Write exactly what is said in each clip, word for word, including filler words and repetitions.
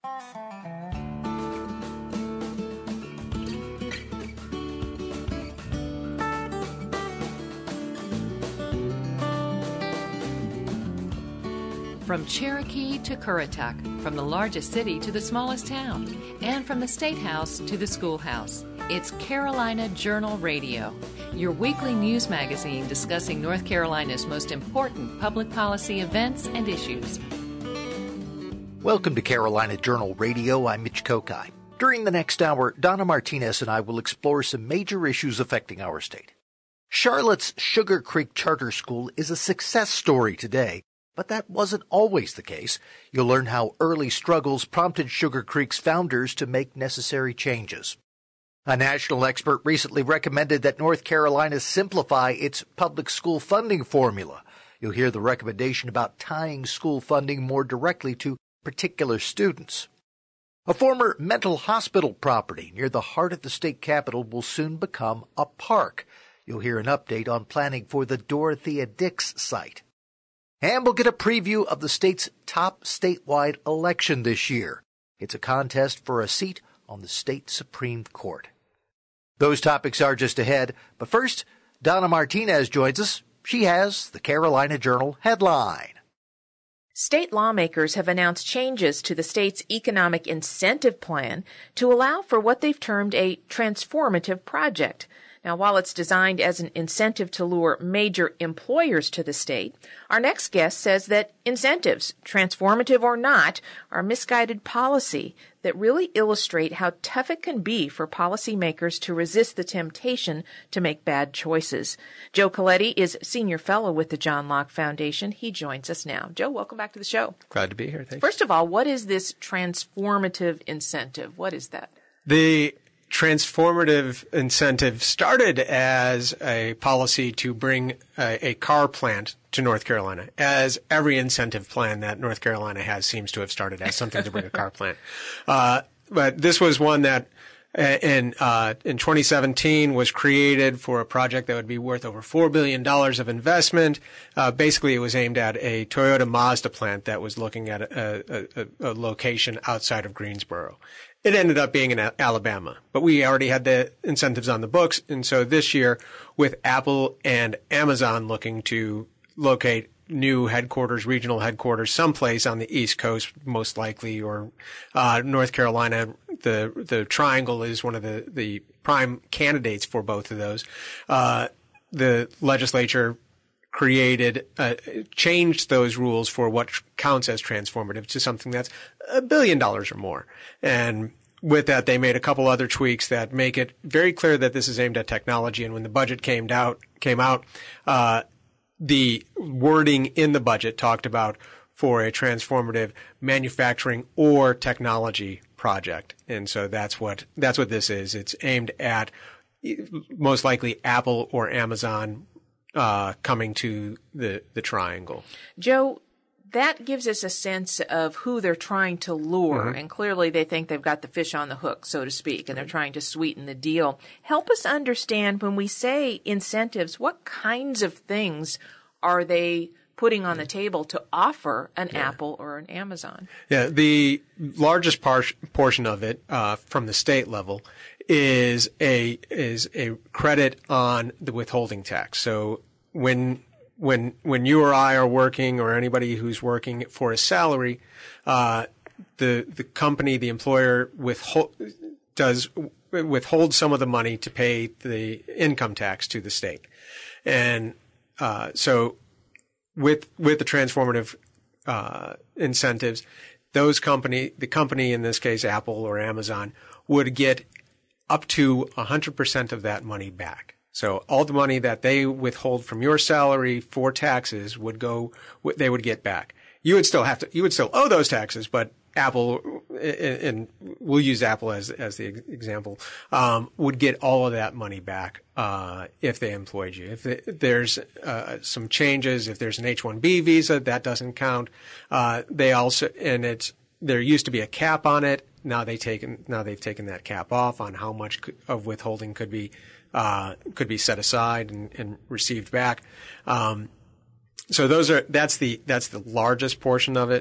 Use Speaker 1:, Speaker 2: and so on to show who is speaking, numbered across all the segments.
Speaker 1: From Cherokee to Currituck, from the largest city to the smallest town, and from the State House to the schoolhouse, it's Carolina Journal Radio, your weekly news magazine discussing North Carolina's most important public policy events and issues.
Speaker 2: Welcome to Carolina Journal Radio. I'm Mitch Kokai. During the next hour, Donna Martinez and I will explore some major issues affecting our state. Charlotte's Sugar Creek Charter School is a success story today, but that wasn't always the case. You'll learn how early struggles prompted Sugar Creek's founders to make necessary changes. A national expert recently recommended that North Carolina simplify its public school funding formula. You'll hear the recommendation about tying school funding more directly to particular students. A former mental hospital property near the heart of the state capitol will soon become a park. You'll hear an update on planning for the Dorothea Dix site. And we'll get a preview of the state's top statewide election this year. It's a contest for a seat on the state Supreme Court. Those topics are just ahead, but first, Donna Martinez joins us. She has the Carolina Journal headline.
Speaker 3: State lawmakers have announced changes to the state's economic incentive plan to allow for what they've termed a transformative project. Now, while it's designed as an incentive to lure major employers to the state, our next guest says that incentives, transformative or not, are misguided policy that really illustrate how tough it can be for policymakers to resist the temptation to make bad choices. Joe Coletti is senior fellow with the John Locke Foundation. He joins us now. Joe, welcome back to the show.
Speaker 4: Glad to be here. Thanks.
Speaker 3: First of all, what is this transformative incentive? What is that?
Speaker 4: The transformative incentive started as a policy to bring a, a car plant to North Carolina, as every incentive plan that North Carolina has seems to have started as something to bring a car plant. Uh, but this was one that in uh, in twenty seventeen was created for a project that would be worth over four billion dollars of investment. Uh, basically, it was aimed at a Toyota Mazda plant that was looking at a, a, a, a location outside of Greensboro. It ended up being in Alabama, but we already had the incentives on the books. And so this year, with Apple and Amazon looking to locate new headquarters, regional headquarters, someplace on the East Coast, most likely, or uh, North Carolina, the the Triangle is one of the, the prime candidates for both of those. Uh, the legislature created, uh, changed those rules for what counts as transformative to something that's a billion dollars or more. And with that, they made a couple other tweaks that make it very clear that this is aimed at technology. And when the budget came out, came out, uh, the wording in the budget talked about for a transformative manufacturing or technology project. And so that's what, that's what this is. It's aimed at most likely Apple or Amazon Uh, coming to the, the Triangle.
Speaker 3: Joe, that gives us a sense of who they're trying to lure, mm-hmm. and clearly they think they've got the fish on the hook, so to speak, and they're trying to sweeten the deal. Help us understand, when we say incentives, what kinds of things are they putting on the table to offer an yeah. Apple or an Amazon? Yeah,
Speaker 4: the largest par- portion of it uh, from the state level is a is a credit on the withholding tax. So when when when you or I are working, or anybody who's working for a salary, uh, the the company, the employer withhold does withhold some of the money to pay the income tax to the state, and uh, so with with the transformative uh, incentives, those company the company in this case Apple or Amazon would get up to one hundred percent of that money back. So all the money that they withhold from your salary for taxes would go, they would get back. You would still have to, you would still owe those taxes, but Apple, and we'll use Apple as, as the example, um, would get all of that money back, uh, if they employed you. If there's, uh, some changes, if there's an H one B visa, that doesn't count. Uh, they also, and it's, there used to be a cap on it. Now they taken now they've taken that cap off on how much of withholding could be uh, could be set aside and, and received back. Um, so those are that's the that's the largest portion of it.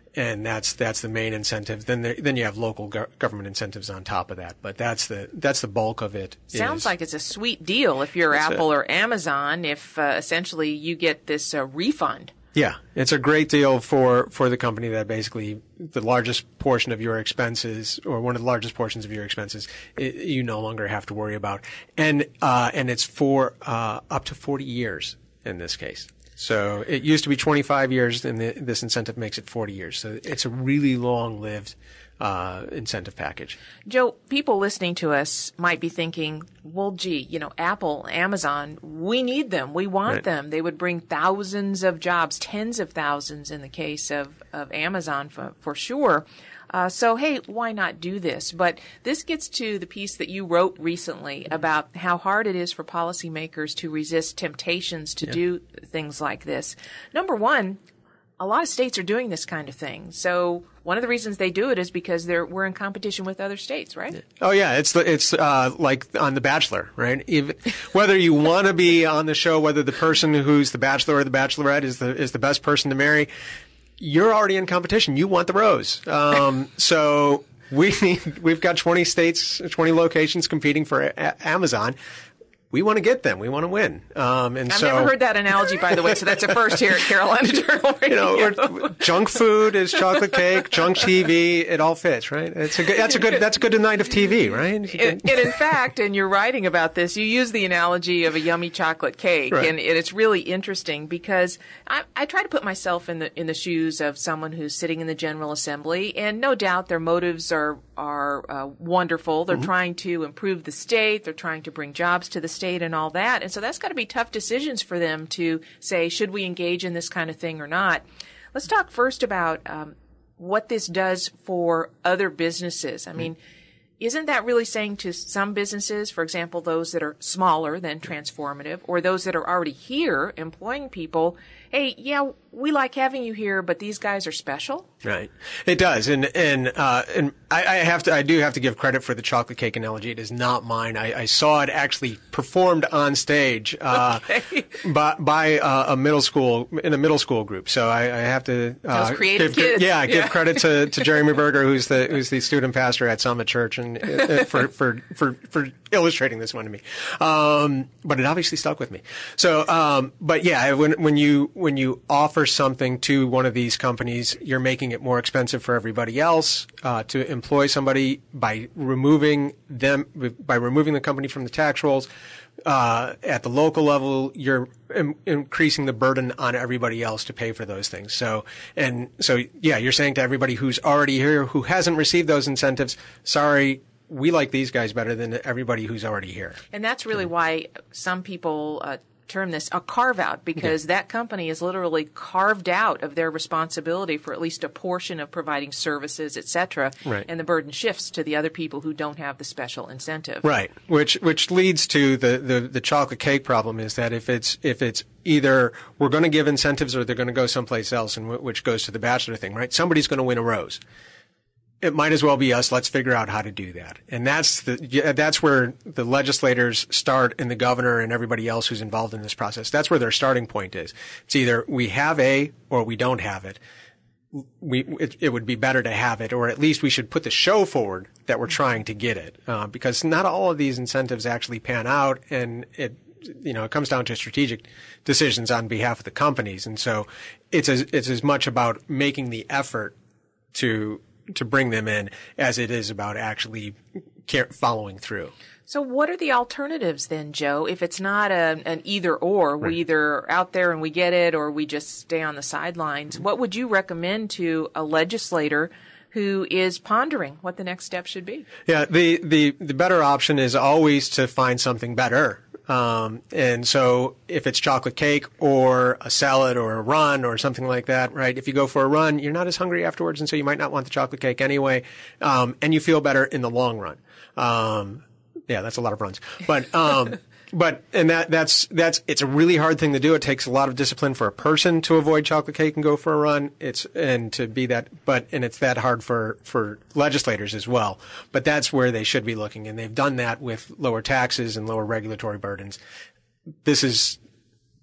Speaker 4: And that's that's the main incentive. Then there, then you have local go- government incentives on top of that. But that's the that's the bulk of it.
Speaker 3: Sounds
Speaker 4: is,
Speaker 3: like it's a sweet deal if you're Apple
Speaker 4: a,
Speaker 3: or Amazon. If uh, essentially you get this uh, refund.
Speaker 4: Yeah, it's a great deal for, for the company that basically the largest portion of your expenses, or one of the largest portions of your expenses, it, you no longer have to worry about, and uh, and it's for uh, up to forty years in this case. So it used to be twenty-five years, and the, this incentive makes it forty years. So it's a really long-lived uh, incentive package.
Speaker 3: Joe, people listening to us might be thinking, well, gee, you know, Apple, Amazon, we need them. We want
Speaker 4: Right.
Speaker 3: them. They would bring thousands of jobs, tens of thousands in the case of, of Amazon for, for sure. Uh, so, hey, why not do this? But this gets to the piece that you wrote recently about how hard it is for policymakers to resist temptations to yeah. do things like this. Number one, a lot of states are doing this kind of thing. So one of the reasons they do it is because they're we're in competition with other states, right?
Speaker 4: Oh yeah, it's the, it's uh, like on The Bachelor, right? Even, whether you want to be on the show, whether the person who's the bachelor or the bachelorette is the is the best person to marry, you're already in competition. You want the rose. Um, so we need, we've got twenty states, twenty locations competing for a- Amazon. We want to get them. We want to win. Um, and
Speaker 3: I've
Speaker 4: so,
Speaker 3: never heard that analogy, by the way, so that's a first here at Carolina Journal Radio.
Speaker 4: You know, junk food is chocolate cake, junk T V, it all fits, right? It's a good, that's a good, that's a good night of T V, right?
Speaker 3: And, and in fact, and you're writing about this, you use the analogy of a yummy chocolate cake,
Speaker 4: right.
Speaker 3: and, and it's really interesting because I, I try to put myself in the in the shoes of someone who's sitting in the General Assembly, and no doubt their motives are are uh, wonderful. They're mm-hmm. trying to improve the state. They're trying to bring jobs to the state and all that. And so that's got to be tough decisions for them to say, should we engage in this kind of thing or not? Let's talk first about um, what this does for other businesses. I mean, isn't that really saying to some businesses, for example, those that are smaller than Transformative, or those that are already here employing people, hey, yeah, we like having you here, but these guys are special?
Speaker 4: Right. It does. And, and, uh, and I, I have to, I do have to give credit for the chocolate cake analogy. It is not mine. I, I saw it actually performed on stage, uh, okay. by, by uh, a middle school, in a middle school group. So I, I have to, uh,
Speaker 3: Those creative
Speaker 4: give,
Speaker 3: kids.
Speaker 4: yeah,
Speaker 3: yeah,
Speaker 4: give credit to, to Jeremy Berger, who's the, who's the student pastor at Summit Church, and uh, for, for, for, for illustrating this one to me. Um, but it obviously stuck with me. So, um, but yeah, when, when you, when you offer something to one of these companies, you're making it more expensive for everybody else uh, to employ somebody by removing them, by removing the company from the tax rolls. Uh, at the local level, you're im- increasing the burden on everybody else to pay for those things. So, and so, yeah, you're saying to everybody who's already here, who hasn't received those incentives, sorry, we like these guys better than everybody who's already here.
Speaker 3: And that's really why some people uh, term this a carve-out, because yeah. that company is literally carved out of their responsibility for at least a portion of providing services, et cetera.
Speaker 4: Right.
Speaker 3: And the burden shifts to the other people who don't have the special incentive.
Speaker 4: Right. Which which leads to the, the, the chocolate cake problem, is that if it's if it's either we're going to give incentives or they're going to go someplace else, and w- which goes to the bachelor thing, right? Somebody's going to win a rose. It might as well be us. Let's figure out how to do that. And that's the, that's where the legislators start, and the governor and everybody else who's involved in this process. That's where their starting point is. It's either we have A or we don't have it. We, it, it would be better to have it, or at least we should put the show forward that we're trying to get it. Uh, because not all of these incentives actually pan out, and it, you know, it comes down to strategic decisions on behalf of the companies. And so it's as, it's as much about making the effort to, to bring them in as it is about actually care, following through.
Speaker 3: So what are the alternatives then, Joe? If it's not a, an either or, right. we either are out there and we get it, or we just stay on the sidelines. Mm-hmm. What would you recommend to a legislator who is pondering what the next step should be?
Speaker 4: Yeah, the, the, the better option is always to find something better. Um, and so if it's chocolate cake or a salad or a run or something like that, right? If you go for a run, you're not as hungry afterwards, and so you might not want the chocolate cake anyway. Um, and you feel better in the long run. Um, yeah, that's a lot of runs. But, um, but, and that, that's, that's, it's a really hard thing to do. It takes a lot of discipline for a person to avoid chocolate cake and go for a run. It's, and to be that, but, and it's that hard for, for legislators as well. But that's where they should be looking. And they've done that with lower taxes and lower regulatory burdens. This is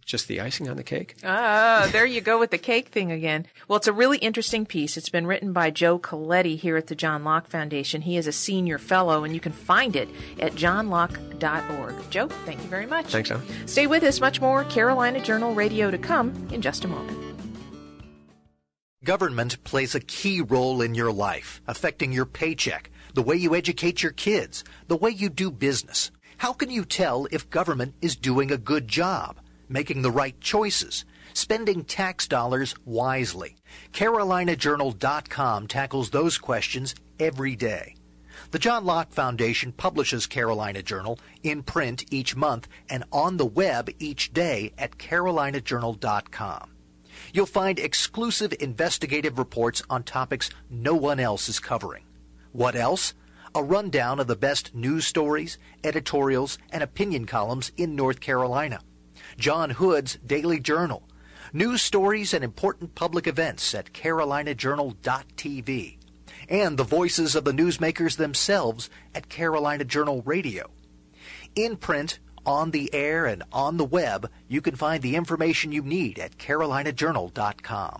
Speaker 4: just the icing on the cake.
Speaker 3: Ah, there you go with the cake thing again. Well, it's a really interesting piece. It's been written by Joe Coletti here at the John Locke Foundation. He is a senior fellow, and you can find it at john locke dot org. Joe, thank you very much.
Speaker 4: Thanks, Al.
Speaker 3: Stay with us. Much more Carolina Journal Radio to come in just a moment.
Speaker 2: Government plays a key role in your life, affecting your paycheck, the way you educate your kids, the way you do business. How can you tell if government is doing a good job, making the right choices, spending tax dollars wisely? Carolina Journal dot com tackles those questions every day. The John Locke Foundation publishes Carolina Journal in print each month and on the web each day at Carolina Journal dot com. You'll find exclusive investigative reports on topics no one else is covering. What else? A rundown of the best news stories, editorials, and opinion columns in North Carolina. John Hood's Daily Journal. News stories and important public events at Carolina Journal dot T V. And the voices of the newsmakers themselves at Carolina Journal Radio. In print, on the air, and on the web, you can find the information you need at Carolina Journal dot com.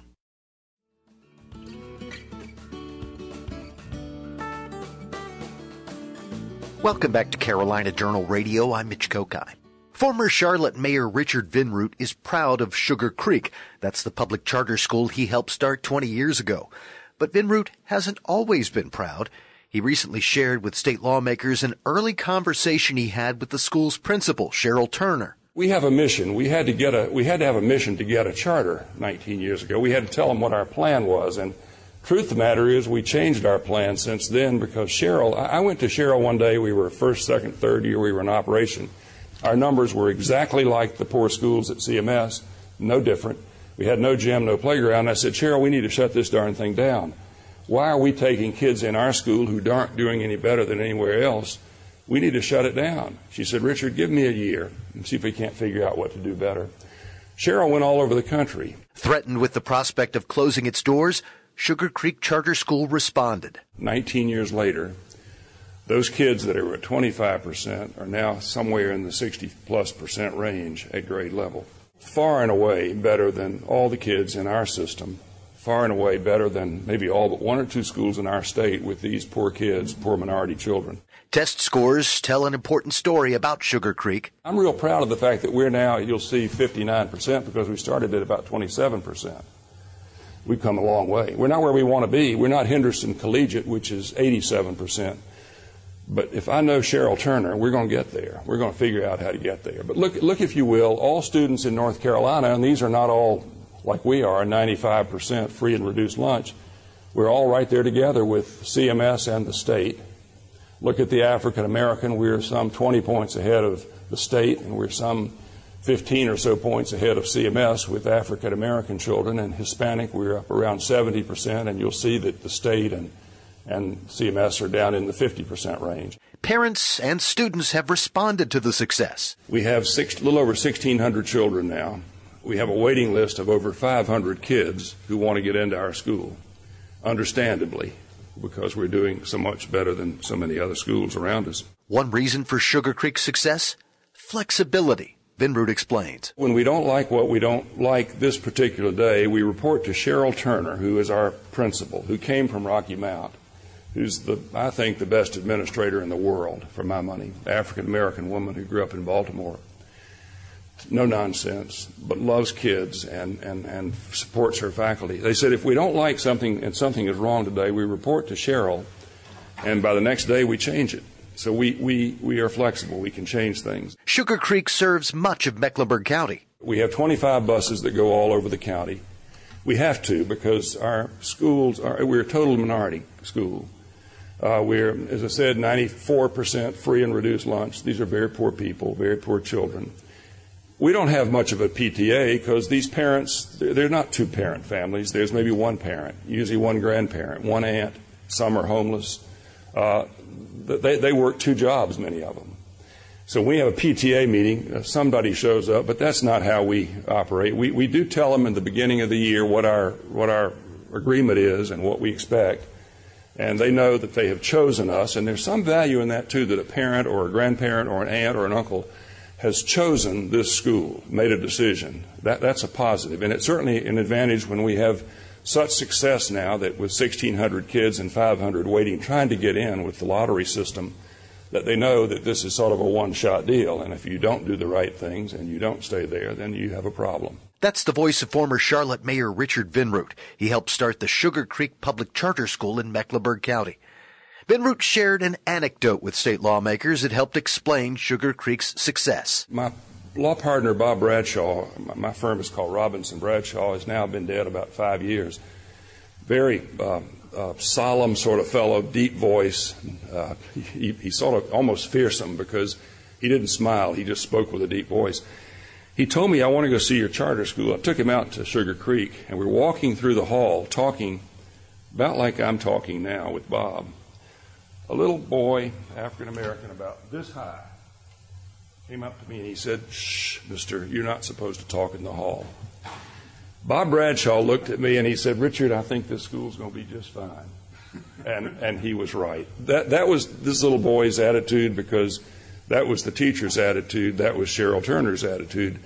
Speaker 2: Welcome back to Carolina Journal Radio. I'm Mitch Kokai. Former Charlotte Mayor Richard Vinroot is proud of Sugar Creek. That's the public charter school he helped start twenty years ago. But Vinroot hasn't always been proud. He recently shared with state lawmakers an early conversation he had with the school's principal, Cheryl Turner.
Speaker 5: We have a mission. We had to get a we had to have a mission to get a charter nineteen years ago. We had to tell them what our plan was, and truth of the matter is we changed our plan since then because Cheryl, I went to Cheryl one day. We were first, second, third year we were in operation. Our numbers were exactly like the poor schools at C M S, no different. We had no gym, no playground. I said, Cheryl, we need to shut this darn thing down. Why are we taking kids in our school who aren't doing any better than anywhere else? We need to shut it down. She said, Richard, give me a year and see if we can't figure out what to do better. Cheryl went all over the country.
Speaker 2: Threatened with the prospect of closing its doors, Sugar Creek Charter School responded.
Speaker 5: nineteen years later, those kids that are at twenty-five percent are now somewhere in the sixty plus percent range at grade level. Far and away better than all the kids in our system. Far and away better than maybe all but one or two schools in our state with these poor kids, poor minority children.
Speaker 2: Test scores tell an important story about Sugar Creek.
Speaker 5: I'm real proud of the fact that we're now, you'll see, fifty-nine percent because we started at about twenty-seven percent. We've come a long way. We're not where we want to be. We're not Henderson Collegiate, which is eighty-seven percent. But if I know Cheryl Turner, we're going to get there. We're going to figure out how to get there. But look, look, if you will, all students in North Carolina, and these are not all like we are, ninety-five percent free and reduced lunch, we're all right there together with C M S and the state. Look at the African American. We're some twenty points ahead of the state, and we're some fifteen or so points ahead of C M S with African American children. And Hispanic, we're up around seventy percent, and you'll see that the state and and C M S are down in the fifty percent range.
Speaker 2: Parents and students have responded to the success.
Speaker 5: We have six, a little over sixteen hundred children now. We have a waiting list of over five hundred kids who want to get into our school, understandably, because we're doing so much better than so many other schools around us.
Speaker 2: One reason for Sugar Creek's success? Flexibility, Vinroot explains.
Speaker 5: When we don't like what we don't like this particular day, we report to Cheryl Turner, who is our principal, who came from Rocky Mount, who's, the I think, the best administrator in the world, for my money, African-American woman who grew up in Baltimore. No nonsense, but loves kids and, and, and supports her faculty. They said if we don't like something and something is wrong today, we report to Cheryl, and by the next day we change it. So we, we, we are flexible. We can change things.
Speaker 2: Sugar Creek serves much of Mecklenburg County.
Speaker 5: We have twenty-five buses that go all over the county. We have to because our schools are, we're a total minority school. Uh, we're, as I said, ninety-four percent free and reduced lunch. These are very poor people, very poor children. We don't have much of a P T A because these parents, they're not two-parent families. There's maybe one parent, usually one grandparent, one aunt. Some are homeless. Uh, they, they work two jobs, many of them. So we have a P T A meeting. Uh, somebody shows up, but that's not how we operate. We, we do tell them in the beginning of the year what our, what our agreement is and what we expect. And they know that they have chosen us. And there's some value in that, too, that a parent or a grandparent or an aunt or an uncle has chosen this school, made a decision. That, that's a positive. And it's certainly an advantage when we have such success now that with sixteen hundred kids and five hundred waiting, trying to get in with the lottery system, that they know that this is sort of a one-shot deal. And if you don't do the right things and you don't stay there, then you have a problem.
Speaker 2: That's the voice of former Charlotte Mayor Richard Vinroot. He helped start the Sugar Creek Public Charter School in Mecklenburg County. Vinroot shared an anecdote with state lawmakers that helped explain Sugar Creek's success.
Speaker 5: My law partner, Bob Bradshaw, my firm is called Robinson Bradshaw, has now been dead about five years. Very uh, uh, solemn sort of fellow, deep voice. Uh, he, he sort of almost fearsome because he didn't smile. He just spoke with a deep voice. He told me, I want to go see your charter school. I took him out to Sugar Creek, and we were walking through the hall talking about like I'm talking now with Bob. A little boy, African-American, about this high, came up to me and he said, "Shh, mister, you're not supposed to talk in the hall." Bob Bradshaw looked at me and he said, "Richard, I think this school's going to be just fine." And and he was right. That that was this little boy's attitude, because that was the teacher's attitude. That was Cheryl Turner's attitude.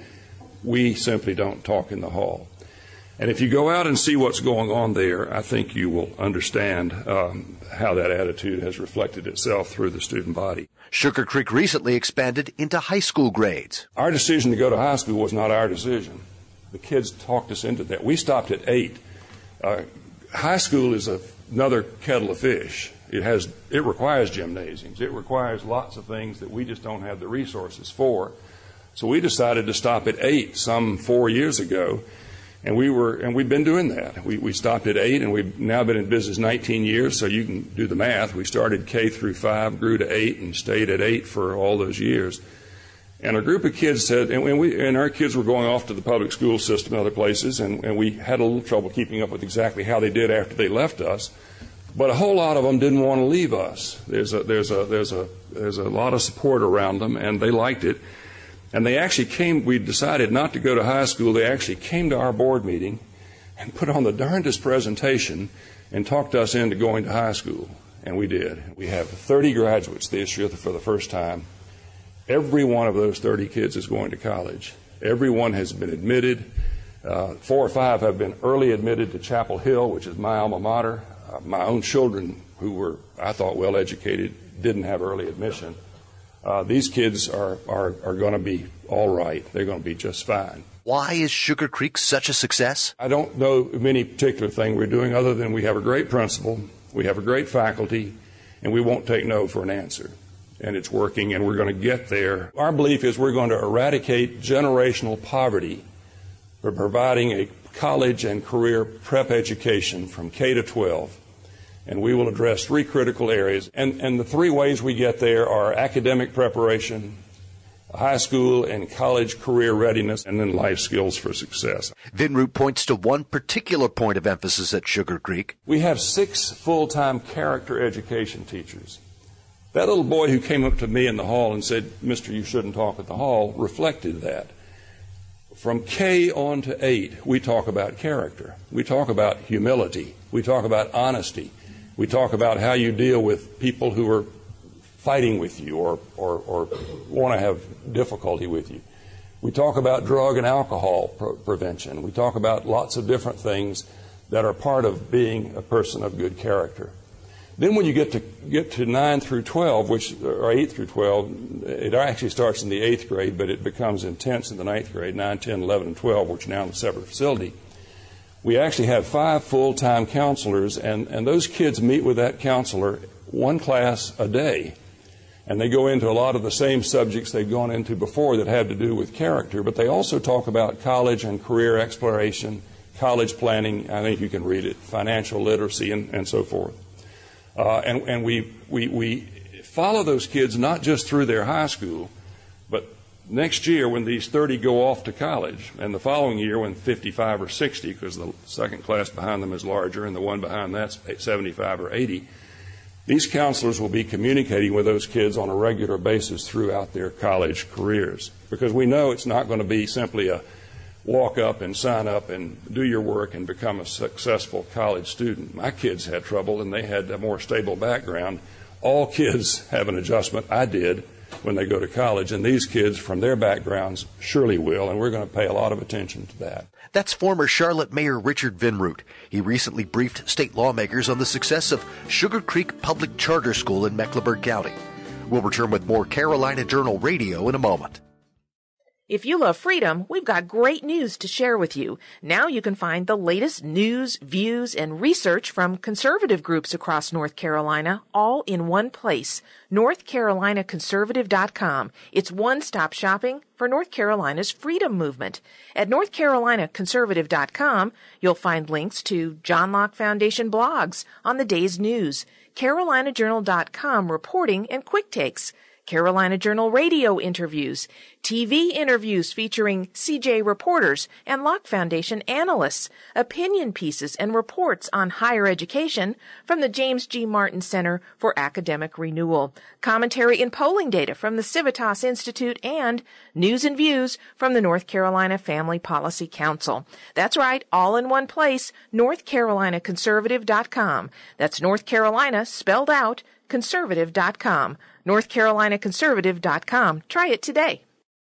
Speaker 5: We simply don't talk in the hall. And if you go out and see what's going on there, I think you will understand um, how that attitude has reflected itself through the student body.
Speaker 2: Sugar Creek recently expanded into high school grades.
Speaker 5: Our decision to go to high school was not our decision. The kids talked us into that. We stopped at eight. Uh, high school is a, another kettle of fish. It has, it requires gymnasiums. It requires lots of things that we just don't have the resources for. So we decided to stop at eight some four years ago. And we were, and we've been doing that. We, we stopped at eight, and we've now been in business nineteen years, so you can do the math. We started K through five, grew to eight, and stayed at eight for all those years. And a group of kids said, and, we, and our kids were going off to the public school system and other places, and, and we had a little trouble keeping up with exactly how they did after they left us. But a whole lot of them didn't want to leave us. There's a, there's a, there's a, there's a lot of support around them, and they liked it. And they actually came, we decided not to go to high school. They actually came to our board meeting and put on the darndest presentation and talked us into going to high school. And we did. We have thirty graduates this year for the first time. Every one of those thirty kids is going to college. Everyone has been admitted. Uh, four or five have been early admitted to Chapel Hill, which is my alma mater. Uh, my own children, who were, I thought, well educated, didn't have early admission. Uh, these kids are, are, are going to be all right. They're going to be just fine.
Speaker 2: Why is Sugar Creek such a success?
Speaker 5: I don't know of any particular thing we're doing other than we have a great principal, we have a great faculty, and we won't take no for an answer. And it's working, and we're going to get there. Our belief is we're going to eradicate generational poverty by providing a college and career prep education from K to twelve. And we will address three critical areas. And, and the three ways we get there are academic preparation, high school and college career readiness, and then life skills for success.
Speaker 2: Vinroot points to one particular point of emphasis at Sugar Creek.
Speaker 5: We have six full-time character education teachers. That little boy who came up to me in the hall and said, "Mister, you shouldn't talk at the hall," reflected that. From K on to eight, we talk about character. We talk about humility. We talk about honesty. We talk about how you deal with people who are fighting with you or, or, or want to have difficulty with you. We talk about drug and alcohol pre- prevention. We talk about lots of different things that are part of being a person of good character. Then when you get to get to nine through twelve, which or eight through twelve, it actually starts in the eighth grade, but it becomes intense in the ninth grade, nine, ten, eleven, and twelve, which are now in a separate facility. We actually have five full-time counselors, and, and those kids meet with that counselor one class a day. And they go into a lot of the same subjects they'd gone into before that had to do with character, but they also talk about college and career exploration, college planning, I think you can read it, financial literacy, and, and so forth. Uh, and and we, we, we follow those kids not just through their high school, but next year when these thirty go off to college, and the following year when fifty-five or sixty, because the second class behind them is larger and the one behind that's seventy-five or eighty, these counselors will be communicating with those kids on a regular basis throughout their college careers, because we know it's not going to be simply a walk up and sign up and do your work and become a successful college student. My kids had trouble, and they had a more stable background. All kids have an adjustment. I did. when they go to college. And these kids from their backgrounds surely will, and we're going to pay a lot of attention to that.
Speaker 2: That's former Charlotte Mayor Richard Vinroot. He recently briefed state lawmakers on the success of Sugar Creek Public Charter School in Mecklenburg County. We'll return with more Carolina Journal Radio in a moment.
Speaker 3: If you love freedom, we've got great news to share with you. Now you can find the latest news, views, and research from conservative groups across North Carolina all in one place. North Carolina Conservative dot com. It's one-stop shopping for North Carolina's freedom movement. At North Carolina Conservative dot com, you'll find links to John Locke Foundation blogs on the day's news, Carolina Journal dot com reporting and quick takes, Carolina Journal radio interviews, T V interviews featuring C J reporters and Locke Foundation analysts, opinion pieces and reports on higher education from the James G. Martin Center for Academic Renewal, commentary and polling data from the Civitas Institute, and news and views from the North Carolina Family Policy Council. That's right, all in one place, North Carolina Conservative dot com. That's North Carolina spelled out, Conservative dot com. North Carolina Conservative dot com. Try it today.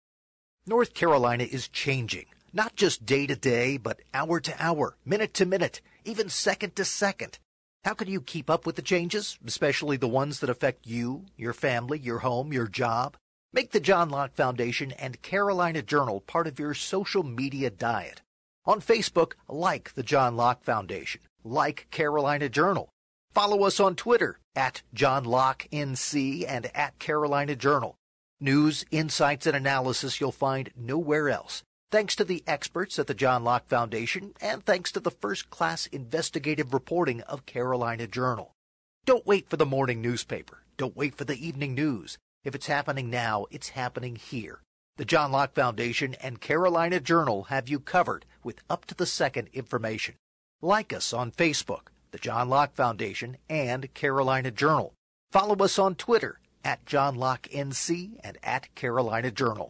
Speaker 2: North Carolina is changing, not just day to day, but hour to hour, minute to minute, even second to second. How can you keep up with the changes, especially the ones that affect you, your family, your home, your job? Make the John Locke Foundation and Carolina Journal part of your social media diet. On Facebook, like the John Locke Foundation, like Carolina Journal. Follow us on Twitter at John Locke N C and at Carolina Journal. News, insights, and analysis you'll find nowhere else. Thanks to the experts at the John Locke Foundation and thanks to the first-class investigative reporting of Carolina Journal. Don't wait for the morning newspaper. Don't wait for the evening news. If it's happening now, it's happening here. The John Locke Foundation and Carolina Journal have you covered with up-to-the-second information. Like us on Facebook, the John Locke Foundation and Carolina Journal. Follow us on Twitter at John Locke N C and at Carolina Journal.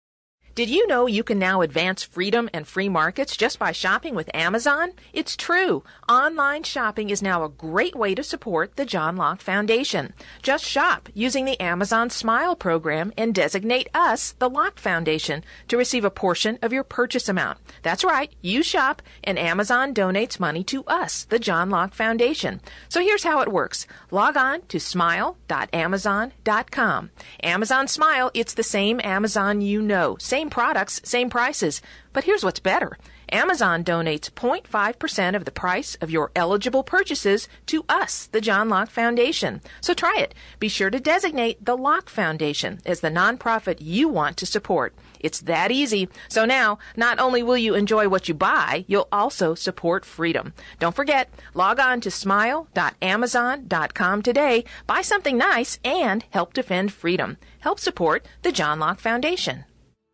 Speaker 3: Did you know you can now advance freedom and free markets just by shopping with Amazon? It's true. Online shopping is now a great way to support the John Locke Foundation. Just shop using the Amazon Smile program and designate us, the Locke Foundation, to receive a portion of your purchase amount. That's right. You shop and Amazon donates money to us, the John Locke Foundation. So here's how it works. Log on to smile dot amazon dot com. Amazon Smile, it's the same Amazon you know. Same products, same prices. But here's what's better. Amazon donates zero point five percent of the price of your eligible purchases to us, the John Locke Foundation. So try it. Be sure to designate the Locke Foundation as the nonprofit you want to support. It's that easy. So now, not only will you enjoy what you buy, you'll also support freedom. Don't forget, log on to smile dot amazon dot com today, buy something nice, and help defend freedom. Help support the John Locke Foundation.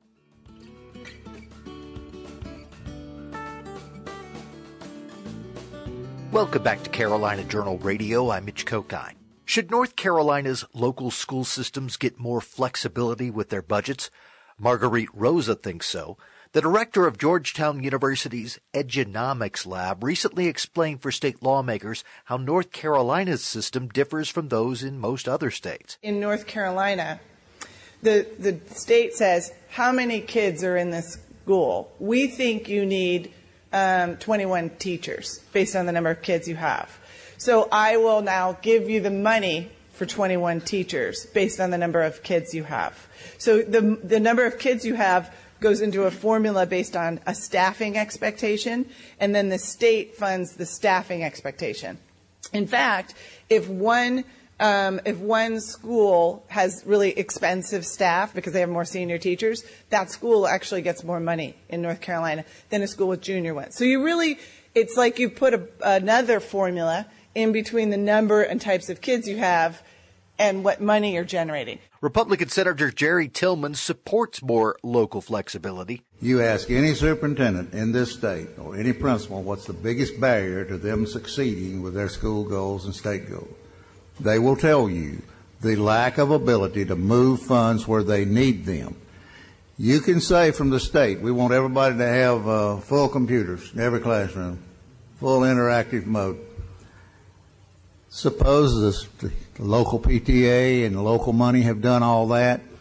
Speaker 2: Welcome back to Carolina Journal Radio. I'm Mitch Kokai. Should North Carolina's local school systems get more flexibility with their budgets? Marguerite Rosa thinks so. The director of Georgetown University's Edunomics Lab recently explained for state lawmakers how North Carolina's system differs from those in most other states.
Speaker 6: In North Carolina, the, the state says, how many kids are in this school? We think you need Um, twenty-one teachers based on the number of kids you have. So I will now give you the money for twenty-one teachers based on the number of kids you have. So the, the number of kids you have goes into a formula based on a staffing expectation, and then the state funds the staffing expectation. In fact, if one Um, if one school has really expensive staff because they have more senior teachers, that school actually gets more money in North Carolina than a school with junior ones. So you really, it's like you put a, another formula in between the number and types of kids you have and what money you're generating.
Speaker 2: Republican Senator Jerry Tillman supports more local flexibility.
Speaker 7: You ask any superintendent in this state or any principal what's the biggest barrier to them succeeding with their school goals and state goals. They will tell you the lack of ability to move funds where they need them. You can say from the state, we want everybody to have uh, full computers in every classroom, full interactive mode. Suppose this, the local P T A and the local money have done all that.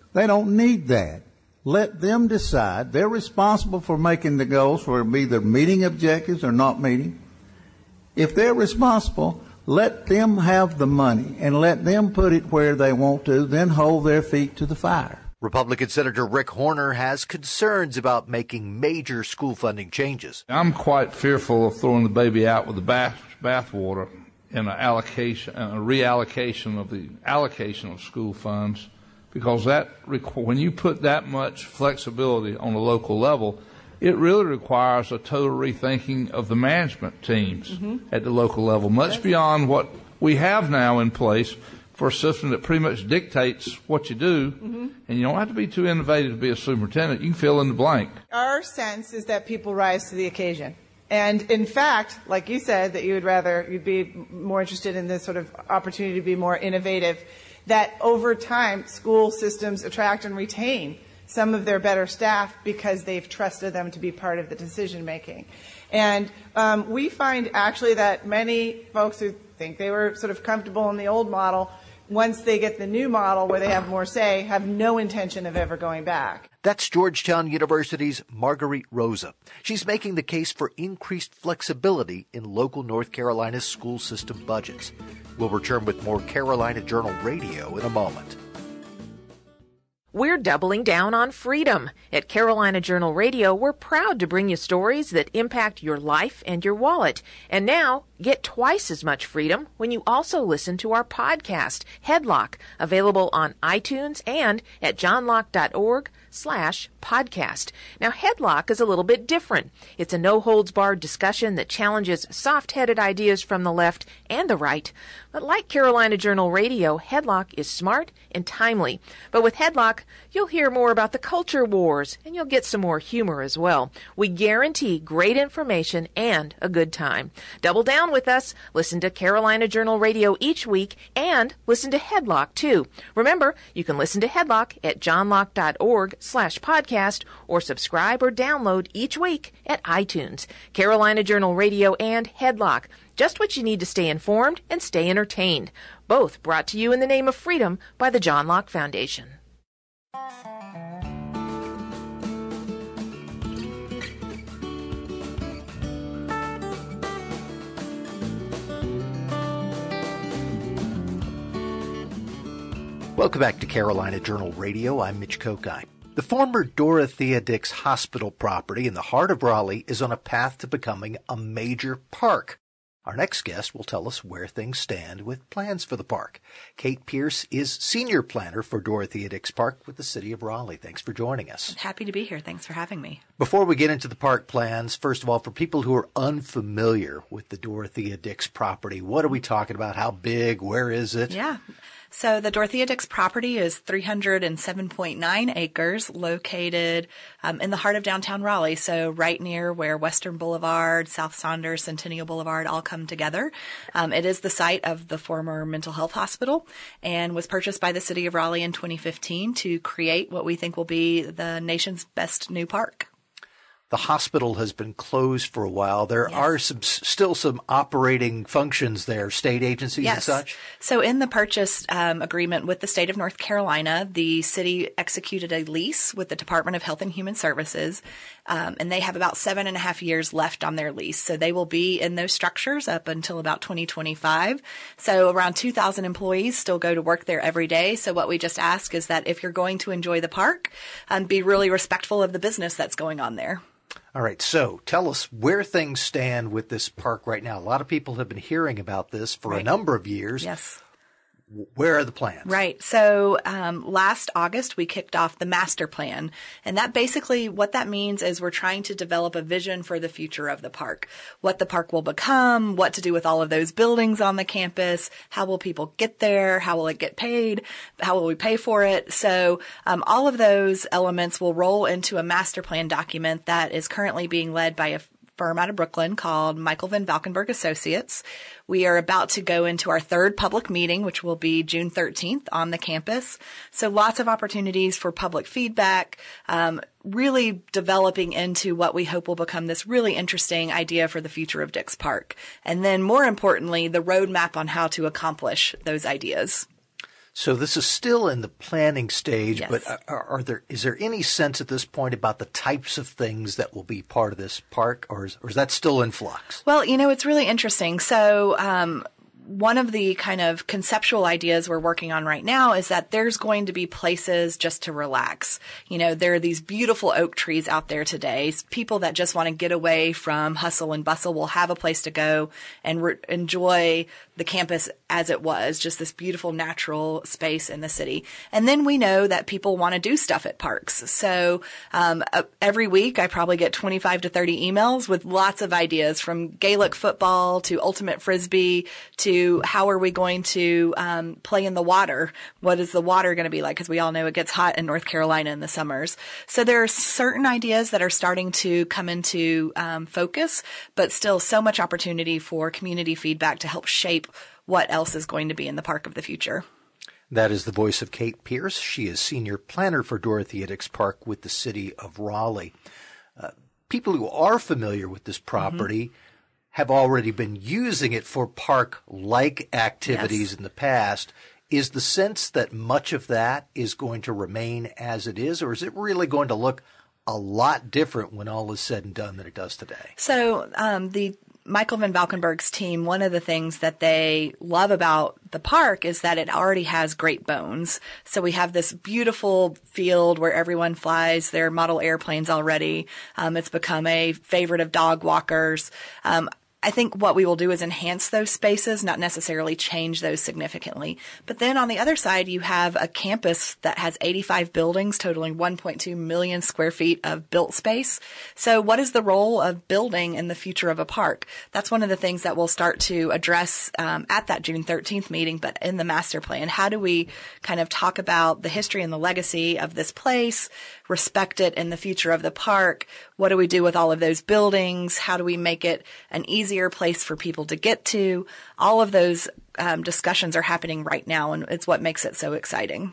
Speaker 7: They don't need that. Let them decide. They're responsible for making the goals, for either meeting objectives or not meeting. If they're responsible, let them have the money and let them put it where they want to, then hold their feet to the fire.
Speaker 2: Republican Senator Rick Horner has concerns about making major school funding changes.
Speaker 8: I'm quite fearful of throwing the baby out with the bath bathwater in an allocation, a reallocation of the allocation of school funds, because that when you put that much flexibility on a local level, it really requires a total rethinking of the management teams mm-hmm. at the local level, much yes. beyond what we have now in place for a system that pretty much dictates what you do, mm-hmm. and you don't have to be too innovative to be a superintendent. You can fill in the blank.
Speaker 6: Our sense is that people rise to the occasion. And in fact, like you said, that you would rather, you'd be more interested in this sort of opportunity to be more innovative, that over time, school systems attract and retain some of their better staff because they've trusted them to be part of the decision making. And um, we find actually that many folks who think they were sort of comfortable in the old model, once they get the new model where they have more say, have no intention of ever going back.
Speaker 2: That's Georgetown University's Marguerite Rosa. She's making the case for increased flexibility in local North Carolina's school system budgets. We'll return with more Carolina Journal Radio in a moment.
Speaker 3: We're doubling down on freedom. At Carolina Journal Radio, we're proud to bring you stories that impact your life and your wallet. And now, get twice as much freedom when you also listen to our podcast, Headlock, available on iTunes and at johnlocke.org slash podcast. Now, Headlock is a little bit different. It's a no-holds-barred discussion that challenges soft-headed ideas from the left and the right. But like Carolina Journal Radio, Headlock is smart and timely. But with Headlock, you'll hear more about the culture wars, and you'll get some more humor as well. We guarantee great information and a good time. Double down with us. Listen to Carolina Journal Radio each week, and listen to Headlock, too. Remember, you can listen to Headlock at johnlocke.org slash podcast, or subscribe or download each week at iTunes. Carolina Journal Radio and Headlock. Just what you need to stay informed and stay entertained. Both brought to you in the name of freedom by the John Locke Foundation.
Speaker 2: Welcome back to Carolina Journal Radio. I'm Mitch Kokai. The former Dorothea Dix Hospital property in the heart of Raleigh is on a path to becoming a major park. Our next guest will tell us where things stand with plans for the park. Kate Pierce is senior planner for Dorothea Dix Park with the City of Raleigh. Thanks for joining us.
Speaker 9: I'm happy to be here. Thanks for having me.
Speaker 2: Before we get into the park plans, first of all, for people who are unfamiliar with the Dorothea Dix property, what are we talking about? How big? Where is it?
Speaker 9: Yeah. So the Dorothea Dix property is three hundred seven point nine acres located um, in the heart of downtown Raleigh, so right near where Western Boulevard, South Saunders, Centennial Boulevard all come together. Um, it is the site of the former mental health hospital and was purchased by the City of Raleigh in twenty fifteen to create what we think will be the nation's best new park.
Speaker 2: The hospital has been closed for a while. There yes. are some still some operating functions there, state agencies
Speaker 9: yes.
Speaker 2: and such?
Speaker 9: So in the purchase um, agreement with the state of North Carolina, the city executed a lease with the Department of Health and Human Services, um, and they have about seven and a half years left on their lease. So they will be in those structures up until about twenty twenty-five. So around two thousand employees still go to work there every day. So what we just ask is that if you're going to enjoy the park, um, be really respectful of the business that's going on there.
Speaker 2: All right, so tell us where things stand with this park right now. A lot of people have been hearing about this for right. a number of years.
Speaker 9: Yes.
Speaker 2: Where are the plans?
Speaker 9: Right. So um, last August, we kicked off the master plan. And that basically what that means is we're trying to develop a vision for the future of the park, what the park will become, what to do with all of those buildings on the campus, how will people get there, how will it get paid, how will we pay for it. So um, all of those elements will roll into a master plan document that is currently being led by a firm out of Brooklyn called Michael Van Valkenburg Associates. We are about to go into our third public meeting, which will be June thirteenth on the campus. So lots of opportunities for public feedback, um, really developing into what we hope will become this really interesting idea for the future of Dix Park. And then more importantly, the roadmap on how to accomplish those ideas.
Speaker 2: So this is still in the planning stage,
Speaker 9: Yes.
Speaker 2: but are, are there is there any sense at this point about the types of things that will be part of this park, or is, or is that still in flux?
Speaker 9: Well, you know, it's really interesting. So, um, one of the kind of conceptual ideas we're working on right now is that there's going to be places just to relax. You know, there are these beautiful oak trees out there today. People that just want to get away from hustle and bustle will have a place to go and re- enjoy the campus as it was, just this beautiful natural space in the city. And then we know that people want to do stuff at parks. So um, uh, every week I probably get twenty-five to thirty emails with lots of ideas, from Gaelic football to ultimate frisbee to how are we going to um, play in the water? What is the water going to be like? Because we all know it gets hot in North Carolina in the summers. So there are certain ideas that are starting to come into um, focus, but still so much opportunity for community feedback to help shape what else is going to be in the park of the future.
Speaker 2: That is the voice of Kate Pierce. She is senior planner for Dorothea Dix Park with the city of Raleigh. Uh, people who are familiar with this property mm-hmm. have already been using it for park-like activities yes. in the past. Is the sense that much of that is going to remain as it is, or is it really going to look a lot different when all is said and done than it does today?
Speaker 9: So um, the Michael Van Valkenburg's team, one of the things that they love about the park is that it already has great bones. So we have this beautiful field where everyone flies their model airplanes already. Um, it's become a favorite of dog walkers. Um, I think what we will do is enhance those spaces, not necessarily change those significantly. But then on the other side, you have a campus that has eighty-five buildings totaling one point two million square feet of built space. So what is the role of building in the future of a park? That's one of the things that we'll start to address um, at that June thirteenth meeting, but in the master plan. How do we kind of talk about the history and the legacy of this place, respect it in the future of the park? What do we do with all of those buildings? How do we make it an easier place for people to get to? All of those um, discussions are happening right now, and it's what makes it so exciting.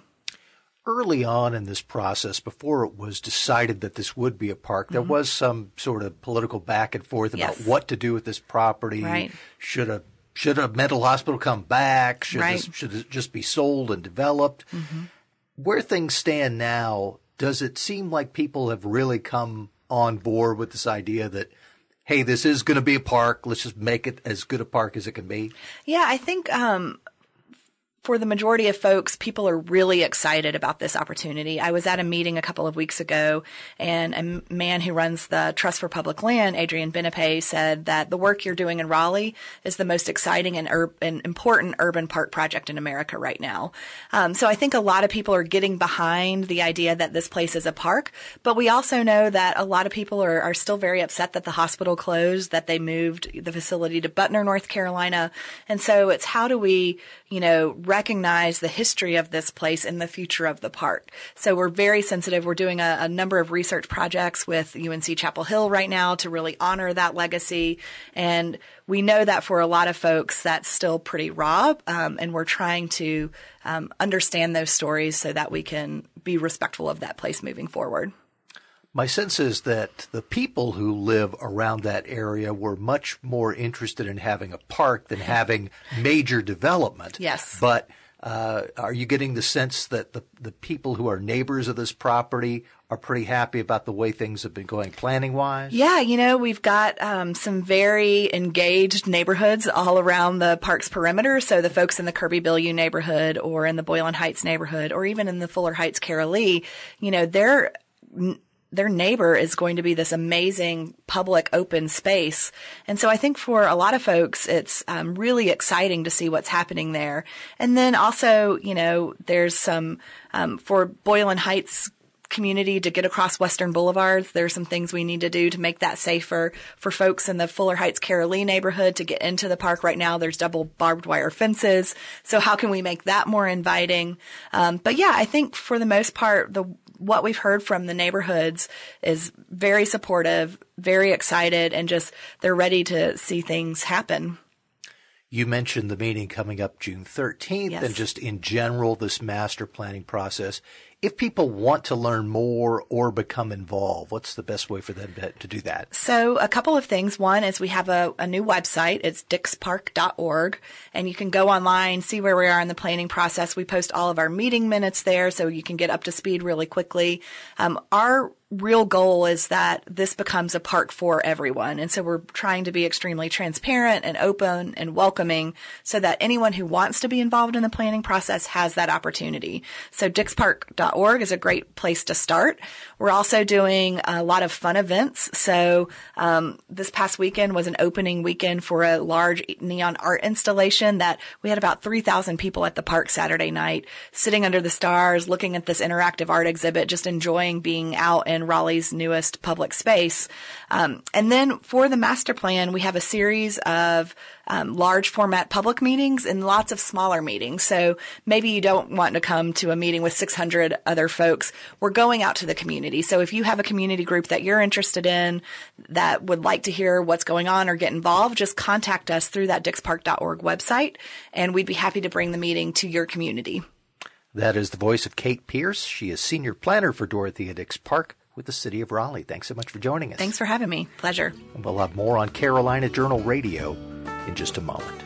Speaker 2: Early on in this process, before it was decided that this would be a park, there mm-hmm. was some sort of political back and forth about yes. what to do with this property.
Speaker 9: Right.
Speaker 2: Should a should a mental hospital come back? Should
Speaker 9: right.
Speaker 2: this, should it just be sold and developed?
Speaker 9: Mm-hmm.
Speaker 2: Where things stand now, does it seem like people have really come on board with this idea that, hey, this is going to be a park. Let's just make it as good a park as it can be?
Speaker 9: Yeah, I think um, for the majority of folks, people are really excited about this opportunity. I was at a meeting a couple of weeks ago, and a man who runs the Trust for Public Land, Adrian Benepay, said that the work you're doing in Raleigh is the most exciting and, ur- and important urban park project in America right now. Um, so I think a lot of people are getting behind the idea that this place is a park, but we also know that a lot of people are, are still very upset that the hospital closed, that they moved the facility to Butner, North Carolina. And so it's how do we, you know, recognize the history of this place and the future of the park. So we're very sensitive. We're doing a, a number of research projects with U N C Chapel Hill right now to really honor that legacy. And we know that for a lot of folks, that's still pretty raw. Um, and we're trying to um, understand those stories so that we can be respectful of that place moving forward.
Speaker 2: My sense is that the people who live around that area were much more interested in having a park than having major development.
Speaker 9: Yes.
Speaker 2: But uh, are you getting the sense that the, the people who are neighbors of this property are pretty happy about the way things have been going planning-wise?
Speaker 9: Yeah, you know, we've got um, some very engaged neighborhoods all around the park's perimeter. So the folks in the Kirby-Beaulieu neighborhood or in the Boylan Heights neighborhood or even in the Fuller Heights Carolee, you know, they're their neighbor is going to be this amazing public open space. And so I think for a lot of folks, it's um, really exciting to see what's happening there. And then also, you know, there's some, um, for Boylan Heights community to get across Western Boulevards, there's some things we need to do to make that safer. For folks in the Fuller Heights Carolee neighborhood to get into the park right now, there's double barbed wire fences. So how can we make that more inviting? Um, but yeah, I think for the most part, the what we've heard from the neighborhoods is very supportive, very excited, and just they're ready to see things happen.
Speaker 2: You mentioned the meeting coming up June thirteenth,
Speaker 9: yes.
Speaker 2: and just in general, this master planning process. If people want to learn more or become involved, what's the best way for them to, to do that?
Speaker 9: So a couple of things. One is we have a, a new website. It's dix park dot org, and you can go online, see where we are in the planning process. We post all of our meeting minutes there, so you can get up to speed really quickly. Um, our real goal is that this becomes a park for everyone. And so we're trying to be extremely transparent and open and welcoming so that anyone who wants to be involved in the planning process has that opportunity. So dix park dot org is a great place to start. We're also doing a lot of fun events. So um, this past weekend was an opening weekend for a large neon art installation that we had about three thousand people at the park Saturday night, sitting under the stars, looking at this interactive art exhibit, just enjoying being out in Raleigh's newest public space. Um, and then for the master plan, we have a series of um, large format public meetings and lots of smaller meetings. So maybe you don't want to come to a meeting with six hundred other folks. We're going out to the community. So if you have a community group that you're interested in that would like to hear what's going on or get involved, just contact us through that dix park dot org website, and we'd be happy to bring the meeting to your community.
Speaker 2: That is the voice of Kate Pierce. She is senior planner for Dorothea Dix Park with the City of Raleigh. Thanks so much for joining us.
Speaker 9: Thanks for having me. Pleasure.
Speaker 2: And we'll have more on Carolina Journal Radio in just a moment.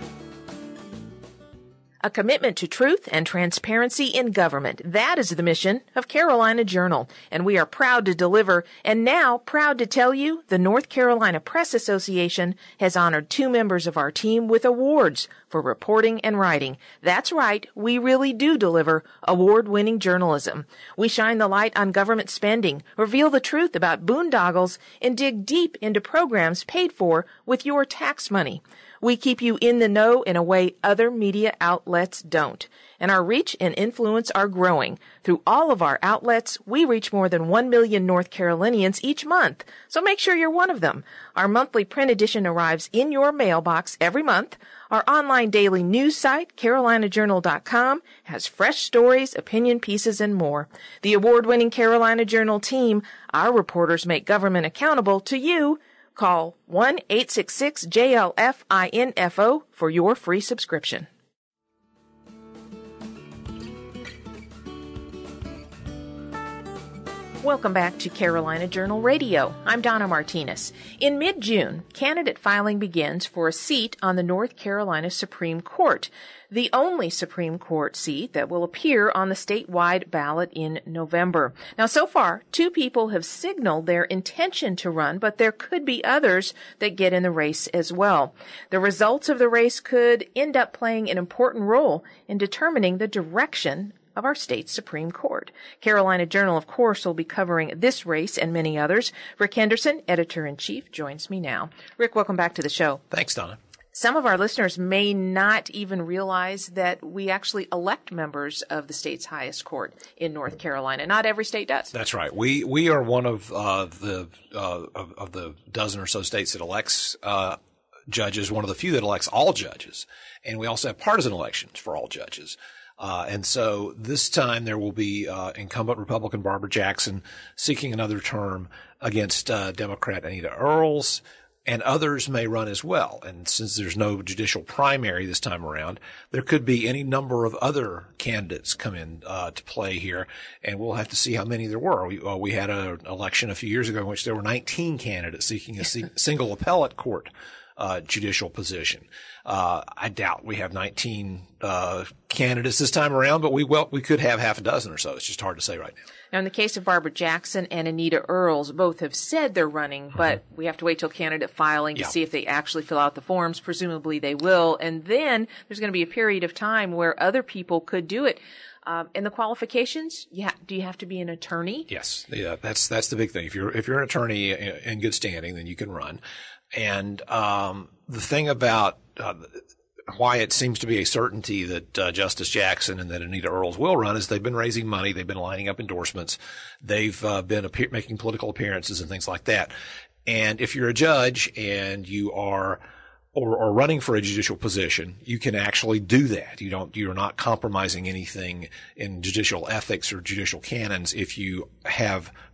Speaker 3: A commitment to truth and transparency in government. That is the mission of Carolina Journal, and we are proud to deliver, and now proud to tell you the North Carolina Press Association has honored two members of our team with awards for reporting and writing. That's right, we really do deliver award-winning journalism. We shine the light on government spending, reveal the truth about boondoggles, and dig deep into programs paid for with your tax money. We keep you in the know in a way other media outlets don't. And our reach and influence are growing. Through all of our outlets, we reach more than one million North Carolinians each month. So make sure you're one of them. Our monthly print edition arrives in your mailbox every month. Our online daily news site, carolina journal dot com, has fresh stories, opinion pieces, and more. The award-winning Carolina Journal team, our reporters make government accountable to you. Call one eight six six J L F I N F O for your free subscription. Welcome back to Carolina Journal Radio. I'm Donna Martinez. In mid-June, candidate filing begins for a seat on the North Carolina Supreme Court, the only Supreme Court seat that will appear on the statewide ballot in November. Now, so far, two people have signaled their intention to run, but there could be others that get in the race as well. The results of the race could end up playing an important role in determining the direction of our state's Supreme Court. Carolina Journal, of course, will be covering this race and many others. Rick Henderson, editor-in-chief, joins me now. Rick, welcome back to the show.
Speaker 10: Thanks, Donna.
Speaker 3: Some of our listeners may not even realize that we actually elect members of the state's highest court in North Carolina. Not every state does.
Speaker 10: That's right. We we are one of uh, the uh, of, of the dozen or so states that elects uh, judges, one of the few that elects all judges. And we also have partisan elections for all judges. Uh, and so this time there will be uh, incumbent Republican Barbara Jackson seeking another term against uh, Democrat Anita Earls, and others may run as well. And since there's no judicial primary this time around, there could be any number of other candidates come in uh, to play here, and we'll have to see how many there were. We, uh, we had an election a few years ago in which there were nineteen candidates seeking a si- single appellate court Uh, judicial position. Uh, I doubt we have nineteen uh, candidates this time around, but we well we could have half a dozen or so. It's just hard to say right now.
Speaker 3: Now, in the case of Barbara Jackson and Anita Earls, both have said they're running, but mm-hmm. we have to wait till candidate filing to yeah. see if they actually fill out the forms. Presumably they will, and then there's going to be a period of time where other people could do it. Um, and the qualifications, yeah, do you have to be an attorney?
Speaker 10: Yes, yeah, that's that's the big thing. If you're if you're an attorney in, in good standing, then you can run. And um, the thing about uh, why it seems to be a certainty that uh, Justice Jackson and that Anita Earls will run is they've been raising money, they've been lining up endorsements, they've uh, been appear- making political appearances and things like that. And if you're a judge and you are or, or running for a judicial position, you can actually do that. You don't, you're not compromising anything in judicial ethics or judicial canons if you have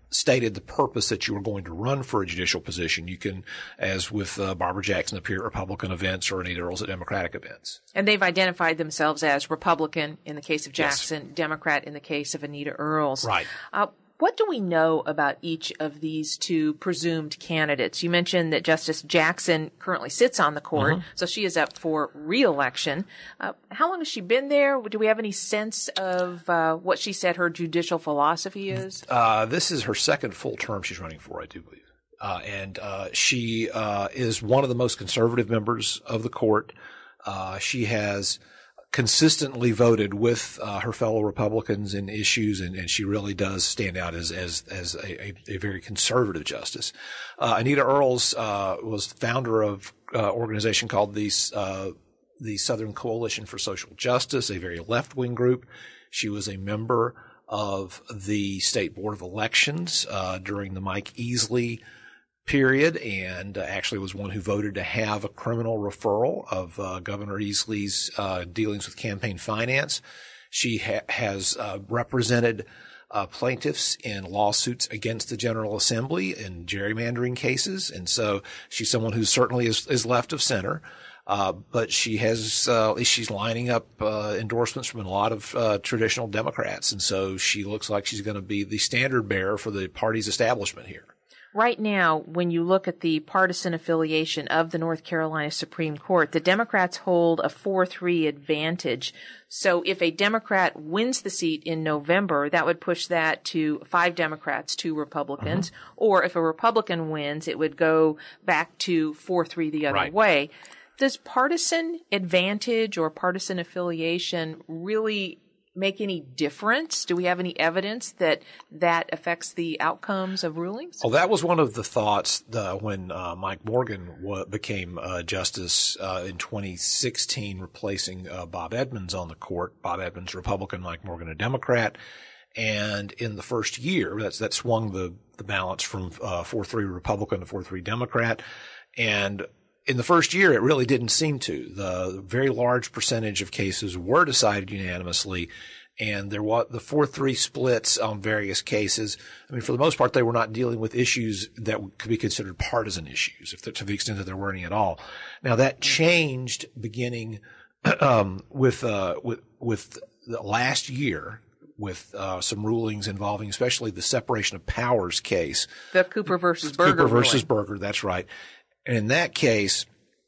Speaker 10: stated the purpose that you were going to run for a judicial position, you can, as with uh, Barbara Jackson, appear at Republican events or Anita Earls at Democratic events.
Speaker 3: And they've identified themselves as Republican in the case of Jackson,
Speaker 10: Yes.
Speaker 3: Democrat in the case of Anita Earls.
Speaker 10: Right.
Speaker 3: Uh, what do we know about each of these two presumed candidates? You mentioned that Justice Jackson currently sits on the court, mm-hmm. so she is up for re-election. Uh, how long has she been there? Do we have any sense of uh, what she said her judicial philosophy is?
Speaker 10: Uh, this is her second full term she's running for, I do believe. Uh, and uh, she uh, is one of the most conservative members of the court. Uh, she has consistently voted with uh, her fellow Republicans in issues, and, and she really does stand out as as as a, a, a very conservative justice. Uh, Anita Earls uh, was founder of an uh, organization called the uh, the Southern Coalition for Social Justice, a very left-wing group. She was a member of the State Board of Elections uh, during the Mike Easley period, and uh, actually was one who voted to have a criminal referral of uh, Governor Easley's uh, dealings with campaign finance. She ha- has uh, represented uh, plaintiffs in lawsuits against the General Assembly in gerrymandering cases, and so she's someone who certainly is, is left of center. Uh, but she has, uh, she's lining up uh, endorsements from a lot of uh, traditional Democrats, and so she looks like she's going to be the standard bearer for the party's establishment here.
Speaker 3: Right now, when you look at the partisan affiliation of the North Carolina Supreme Court, the Democrats hold a four three advantage. So if a Democrat wins the seat in November, that would push that to five Democrats, two Republicans. Uh-huh. Or if a Republican wins, it would go back to four three the other
Speaker 10: right.
Speaker 3: way. Does partisan advantage or partisan affiliation really make any difference? Do we have any evidence that that affects the outcomes of rulings?
Speaker 10: Well, that was one of the thoughts uh, when uh, Mike Morgan w- became uh, justice uh, in twenty sixteen, replacing uh, Bob Edmonds on the court. Bob Edmonds, Republican, Mike Morgan, a Democrat. And in the first year, that's, that swung the, the balance from uh, four three Republican to four three Democrat. And in the first year, it really didn't seem to. The very large percentage of cases were decided unanimously, and there was the four three splits on various cases. I mean, for the most part, they were not dealing with issues that could be considered partisan issues, if to the extent that there were any at all. Now, that changed beginning um, with uh, with with the last year, with uh, some rulings involving especially the separation of powers case.
Speaker 3: The Cooper versus Berger
Speaker 10: Cooper versus
Speaker 3: ruling.
Speaker 10: Berger, that's right. And in that case,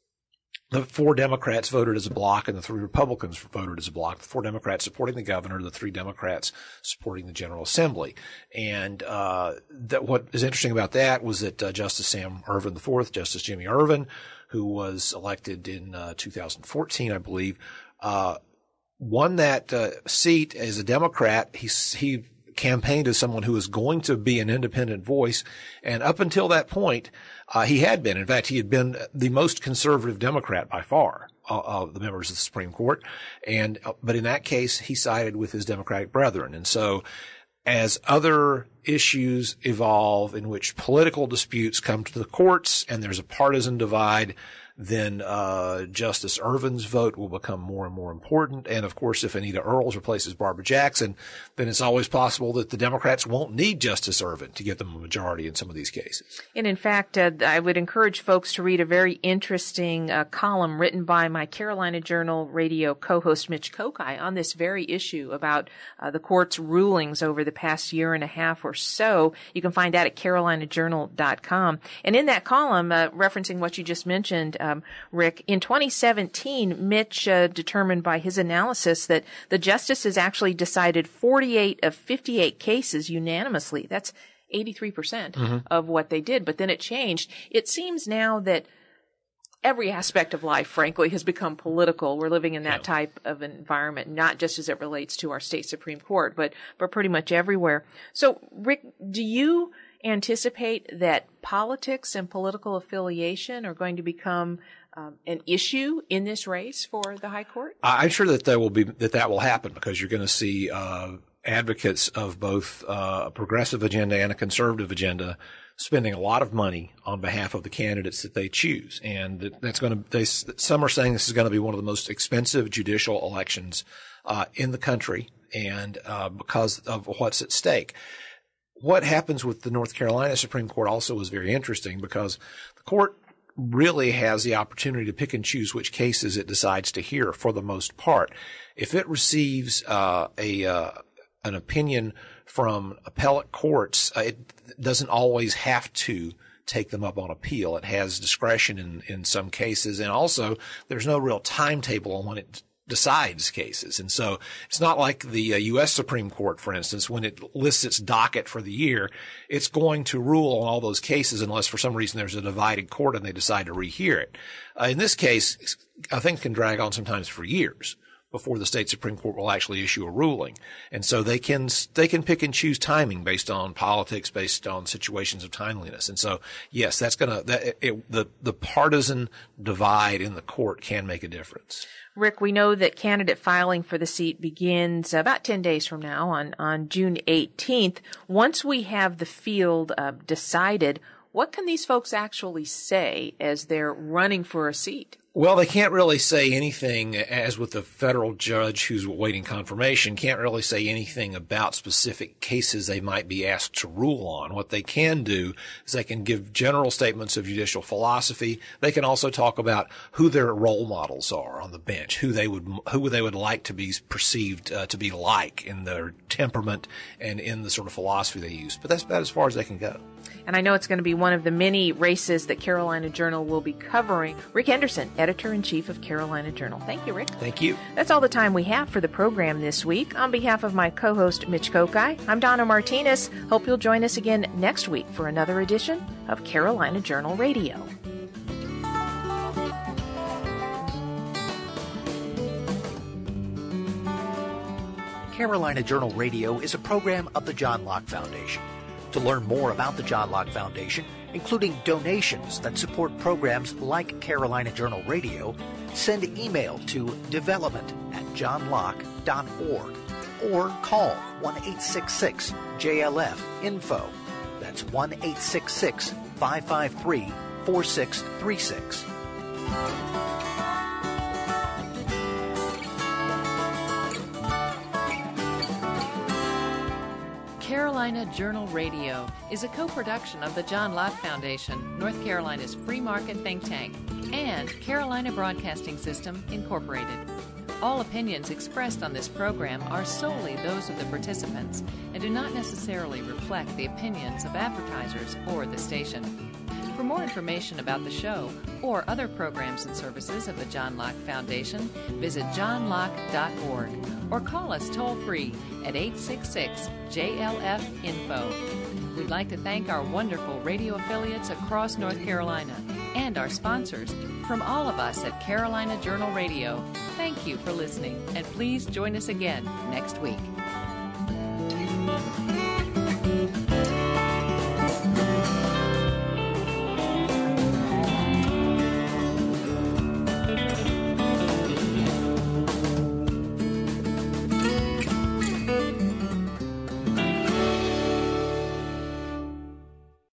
Speaker 10: the four Democrats voted as a block and the three Republicans voted as a block. The four Democrats supporting the governor, the three Democrats supporting the General Assembly. And uh, that what is interesting about that was that uh, Justice Sam Ervin the fourth, Justice Jimmy Ervin, who was elected in uh, two thousand fourteen, I believe, uh, won that uh, seat as a Democrat. He he campaigned as someone who was going to be an independent voice, and up until that point, uh, he had been. In fact, he had been the most conservative Democrat by far uh, of the members of the Supreme Court. And uh, but in that case, he sided with his Democratic brethren. And so, as other issues evolve in which political disputes come to the courts, and there's a partisan divide, then uh Justice Ervin's vote will become more and more important. And of course, if Anita Earls replaces Barbara Jackson, then it's always possible that the Democrats won't need Justice Ervin to get them a majority in some of these cases.
Speaker 3: And in fact, uh, I would encourage folks to read a very interesting uh, column written by my Carolina Journal radio co-host Mitch Kokai on this very issue about uh, the court's rulings over the past year and a half or so. You can find that at carolina journal dot com. And in that column, uh, referencing what you just mentioned, Um, Rick, in twenty seventeen, Mitch uh, determined by his analysis that the justices actually decided forty-eight of fifty-eight cases unanimously. That's eighty-three percent mm-hmm. of what they did. But then it changed. It seems now that every aspect of life, frankly, has become political. We're living in that yeah. type of environment, not just as it relates to our state Supreme Court, but, but pretty much everywhere. So, Rick, do you anticipate that politics and political affiliation are going to become um, an issue in this race for the High Court?
Speaker 10: I'm sure that there will be that that will happen, because you're going to see uh, advocates of both uh, a progressive agenda and a conservative agenda spending a lot of money on behalf of the candidates that they choose, and that's going to. They, some are saying this is going to be one of the most expensive judicial elections uh, in the country, and uh, because of what's at stake. what happens with the North Carolina Supreme Court also is very interesting because the court really has the opportunity to pick and choose which cases it decides to hear for the most part. If it receives uh, a uh, an opinion from appellate courts, uh, it doesn't always have to take them up on appeal. It has discretion in, in some cases, and also there's no real timetable on when it decides cases. And so it's not like the uh, U S Supreme Court, for instance, when it lists its docket for the year, it's going to rule on all those cases unless for some reason there's a divided court and they decide to rehear it. Uh, in this case, I think it can drag on sometimes for years before the state Supreme Court will actually issue a ruling. And so they can, they can pick and choose timing based on politics, based on situations of timeliness. And so, yes, that's gonna, that, it, the, the partisan divide in the court can make a difference.
Speaker 3: Rick, we know that candidate filing for the seat begins about ten days from now on, on June eighteenth. Once we have the field uh, decided, what can these folks actually say as they're running for a seat?
Speaker 10: Well, they can't really say anything, as with the federal judge who's awaiting confirmation, can't really say anything about specific cases they might be asked to rule on. What they can do is they can give general statements of judicial philosophy. They can also talk about who their role models are on the bench, who they would who they would like to be perceived uh, to be like in their temperament and in the sort of philosophy they use. But that's about as far as they can go.
Speaker 3: And I know it's going to be one of the many races that Carolina Journal will be covering. Rick Henderson, Editor-in-Chief of Carolina Journal. Thank you, Rick.
Speaker 10: Thank you.
Speaker 3: That's all the time we have for the program this week. On behalf of my co-host, Mitch Kokai, I'm Donna Martinez. Hope you'll join us again next week for another edition of Carolina Journal Radio.
Speaker 2: Carolina Journal Radio is a program of the John Locke Foundation. To learn more about the John Locke Foundation, including donations that support programs like Carolina Journal Radio, send email to development at john locke dot org or call one eight six six J L F info. That's one eight six six, five five three, four six three six.
Speaker 1: Carolina Journal Radio is a co-production of the John Locke Foundation, North Carolina's free market think tank, and Carolina Broadcasting System, Incorporated. All opinions expressed on this program are solely those of the participants and do not necessarily reflect the opinions of advertisers or the station. For more information about the show or other programs and services of the John Locke Foundation, visit john locke dot org or call us toll-free at eight six six J L F info. We'd like to thank our wonderful radio affiliates across North Carolina and our sponsors. From all of us at Carolina Journal Radio, thank you for listening, and please join us again next week.